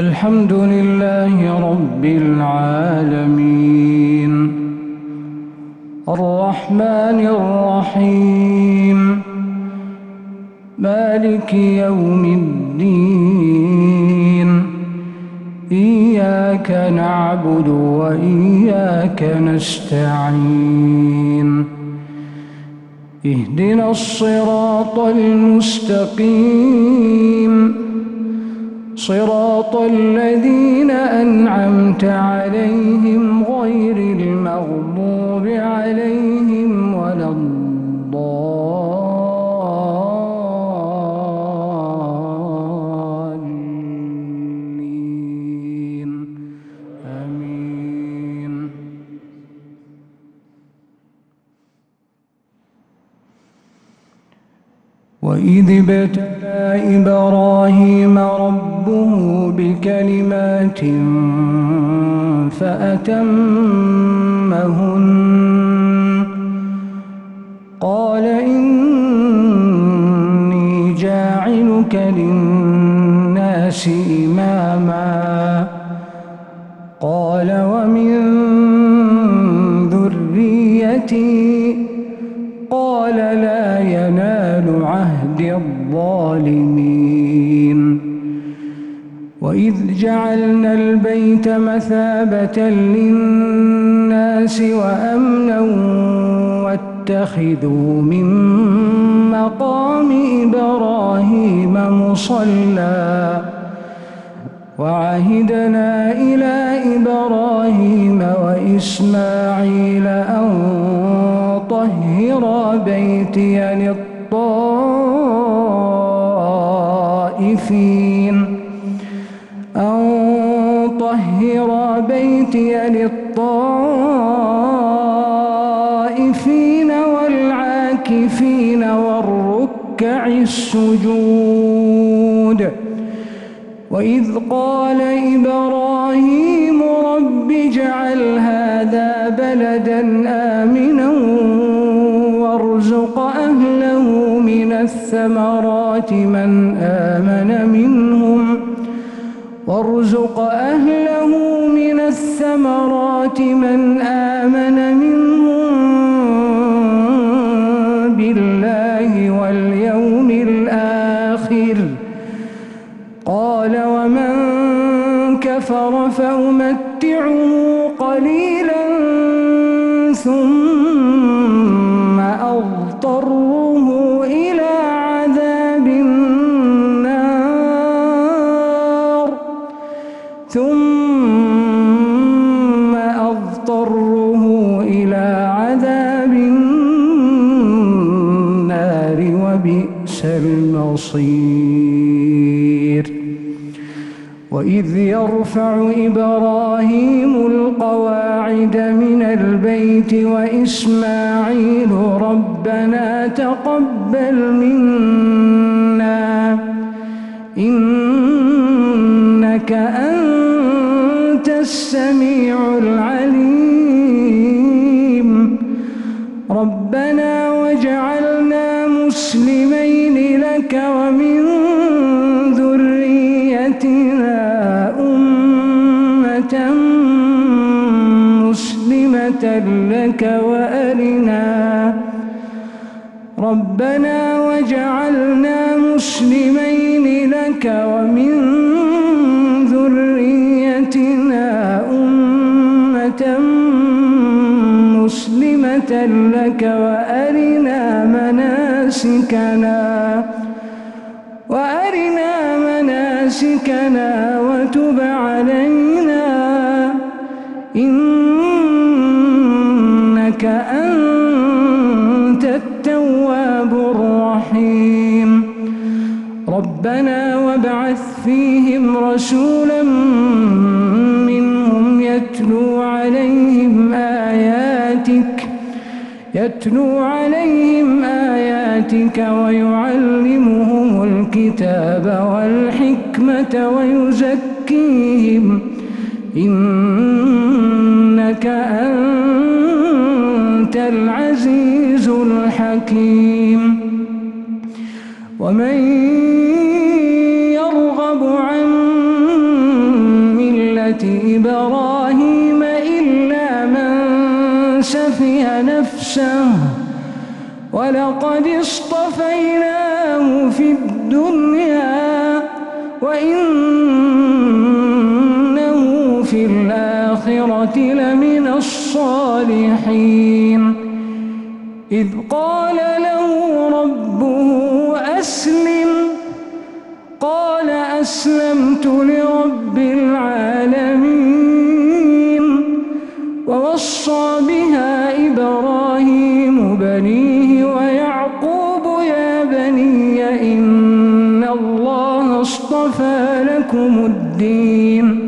الحمد لله رب العالمين الرحمن الرحيم مالك يوم الدين إياك نعبد وإياك نستعين اهدنا الصراط المستقيم صراط الذين أنعمت عليهم غير المغضوب عليهم ولا الضالين آمين. وإذ ابتلى إبراهيم ربه بكلمات فأتمهن قال إني جاعلك للناس إماما قال ومن ذريتي قال لا ينال عهد الظالمين. وإذ جعلنا البيت مثابة للناس وأمنا واتخذوا من مقام إبراهيم مصلى وعهدنا إلى إبراهيم وإسماعيل أن طهر بيتي للطائفين والعاكفين والركع السجود. وإذ قال إبراهيم رب اجعل هذا بلدا آمنا وارزق أهله من الثمرات من آمن منهم بالله واليوم الآخر قال ومن كفر فأمتعه قليلا ثم أضطره إلى عذاب النار وبئس المصير. وإذ يرفع إبراهيم القواعد من البيت وإسماعيل ربنا تقبل منا إنك أنت السميع العليم ربنا واجعلنا مسلمين لك ومن ذريتنا أمة مسلمة لك ربنا واجعلنا مسلمين لك ومن ذريتنا أمة مسلمة لك وأرنا مناسكنا وتب علينا إنك أنت التواب الرحيم ربنا وابعث فيهم رسولا منهم يتلو عليهم آياتك ويعلمهم الكتاب والحكمة ويزكيهم إنك أنت العزيز الحكيم. ومن يرغب عن إبراهيم إلا من سفه نفسه ولقد اصطفيناه في الدنيا وإنه في الآخرة لمن الصالحين إذ قال له ربه أسلم قال أسلمت لرب العالمين ووصى بها إبراهيم بنيه ويعقوب يا بني إن الله اصطفى لكم الدين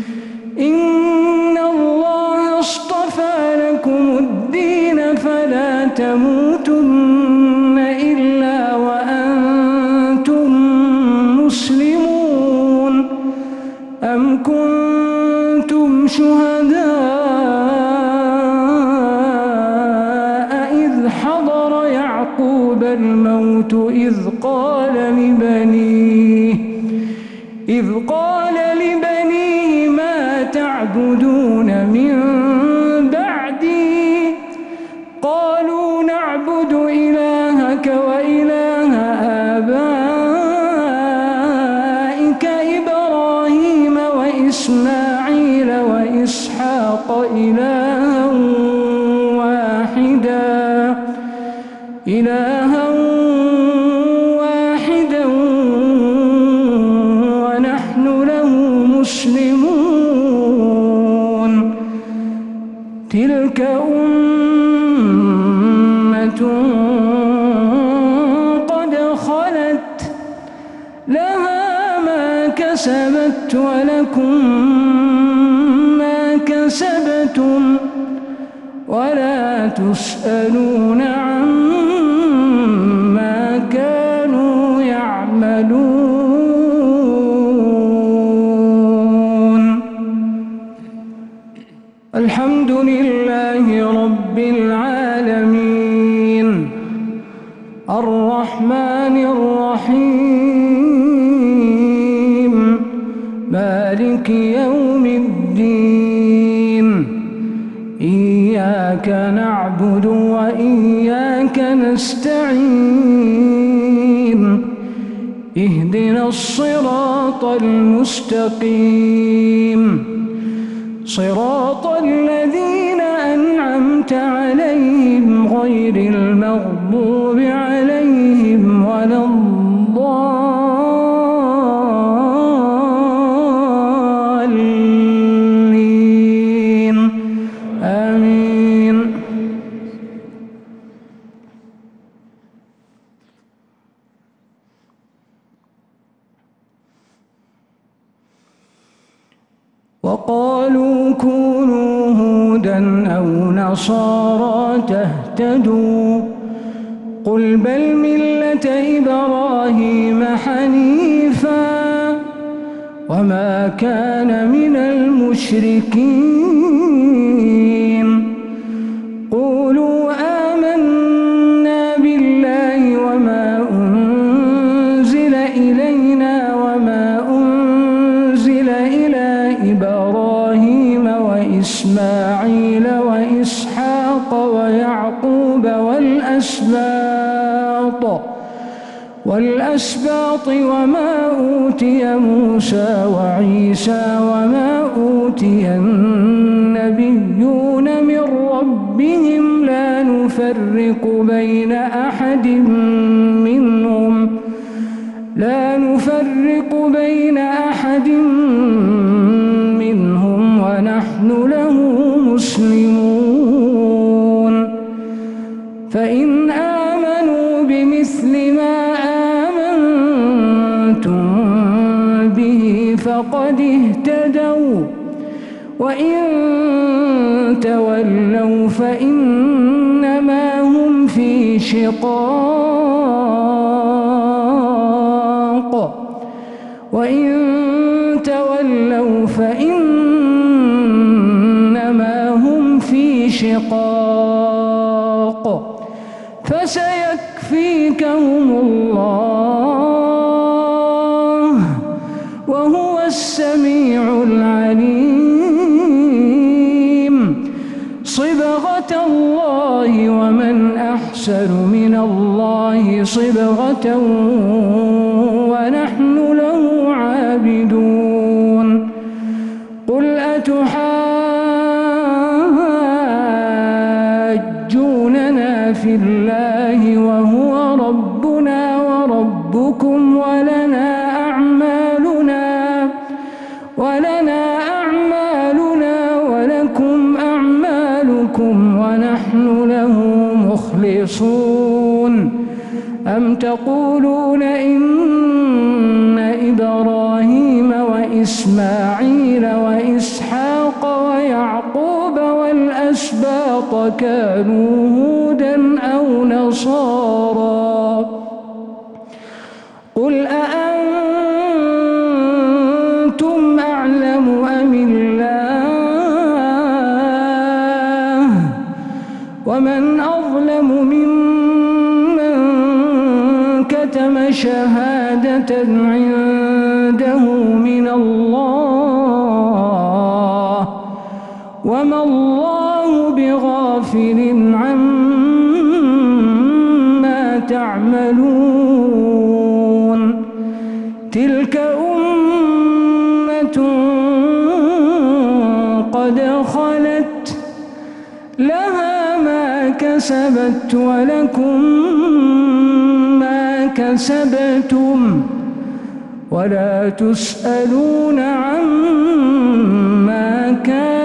فلا تموتن إلا وأنتم مسلمون أم كنتم شهداء إذ حضر يعقوب الموت إذ قال لبنيه ما تعبدون من بعدي قالوا نعبد إلهك وإله آبائك إبراهيم وإسماعيل وإسحاق إلها واحدا ونحن له مسلمون تلك أمة قد خلت لها ما كسبت ولكم ما كسبتم ولا تسألون عما كانوا يعملون الحمد لله رب العالمين الرحمن الرحيم مالك يوم الدين إياك نعبد وإياك نستعين اهدنا الصراط المستقيم صراط الذين أنعمت عليهم غير المغضوب عليهم ولا الضالين آمين. وقالوا كونوا هودا أو نصارى تهتدوا قل بل ملة إبراهيم حنيفا وما كان من المشركين قولوا آمنا بالله وما أنزل إلينا وما أنزل إلى إبراهيم وإسماعيل وإسحاق ويعقوب والأسباط وما أوتي موسى وعيسى وما أوتي النبيون من ربهم لا نفرق بين أحد منهم ونحن له مسلمون فإن آمنوا بمثل ما آمنتم به فقد اهتدوا وإن تولوا فإنما هم في شقاق فسيكفيكهم الله وهو السميع العليم. أحسن من الله صبغة ونحن له عابدون قل أتحاجوننا في الله وهو ربنا وربكم ولنا أعمالنا ولكم أعمالكم ونحن له مخلصون أم تقولون إن إبراهيم وإسماعيل وإسحاق ويعقوب والأسباط كانوا هودا أو نصارى قل أأنتم أعلم أم الله ومن أظلم ممن كتم شهادة عنده من الله وما الله بغافل عما تعملون تلك أمة قد خلت لها ما كسبت ولكم ما كسبتم ولا تسألون عما كان